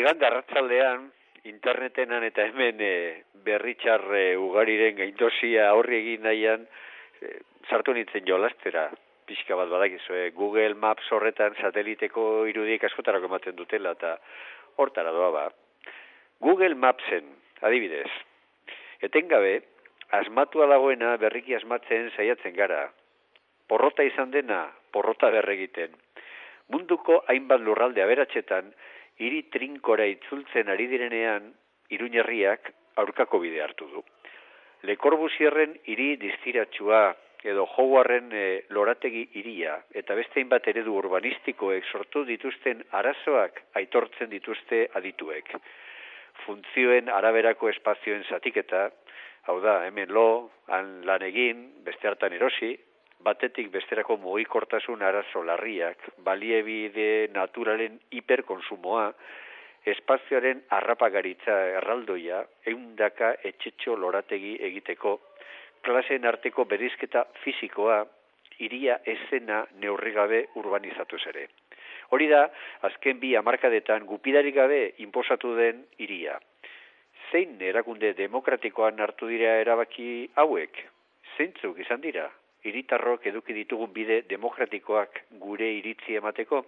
Igande arratsaldean internetenan eta hemen berritxar ugariren gaindosia aurri egin nahian sartu nintzen jolastera. Pixka bat badakizue, Google Maps horretan sateliteko irudiek askotarako ematen dutela eta hortara doa ba. Google Mapsen, adibidez, etengabe, asmatua dagoena berriki asmatzen saiatzen gara. Porrota izan dena, porrota berregiten. Munduko hainbat lurralde aberatsetan, hiri trinkora itzultzen ari direnean, Iruñerriak aurkako bide hartu du. Le Corbusierren hiri distiratsua edo Howardren lorategi hiria eta beste hainbat eredu urbanistikoek sortu dituzten arazoak aitortzen dituzte adituek. Funtzioen araberako espazioen zatiketa, hau da, hemen lo, han lan egin, beste hartan erosi, batetik besterako mugikortasun arazo larriak, baliabide naturalen hiperkonsumoa, espazioaren harrapagaritza erraldoia, ehundaka etxetxo lorategi egiteko, klaseen arteko berizketa fisikoa, hiria esena neurrigabe urbanizatuz ere. Hori da, azken 2 hamarkadetan gupidarik gabe inposatu den hiria. Zein erakunde demokratikoan hartu dira erabaki hauek? Zeintzuk izan dira? Hiritarrok eduki ditugun bide demokratikoak gure iritzi emateko?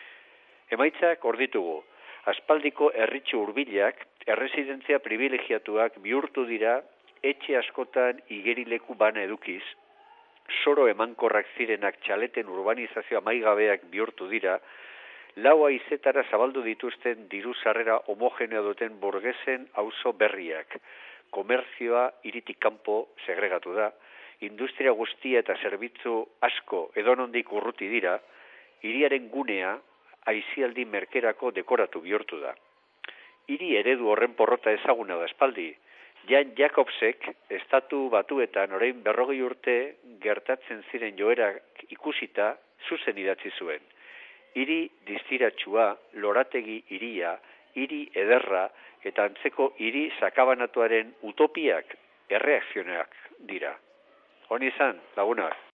Emaitzak hor ditugu. Aspaldiko herritxo hurbilak, erresidentzia privilegiatuak bihurtu dira etxe askotan igerileku bana edukiz, soro emankorrak zirenak txaleten urbanizazio amaigabeak bihurtu dira, 4 haizetara zabaldu dituzten diru sarrera homogeneo duten burgesen auzo berriak, komerzioa hiritik kanpo segregatu da, industria guztia eta zerbitzu asko edonondik urruti dira, hiriaren gunea aisialdi merkerako dekoratu bihurtu da. Hiri eredu horren porrota ezaguna da espaldi. Jan Jacobsek estatu batuetan orain 40 urte gertatzen ziren joerak ikusita zuzen idatzi zuen. Hiri distiratsua, lorategi hiria, hiri ederra eta antzeko hiri sakabanatuaren utopiak erreakzionak dira. Honi izan, lagunak.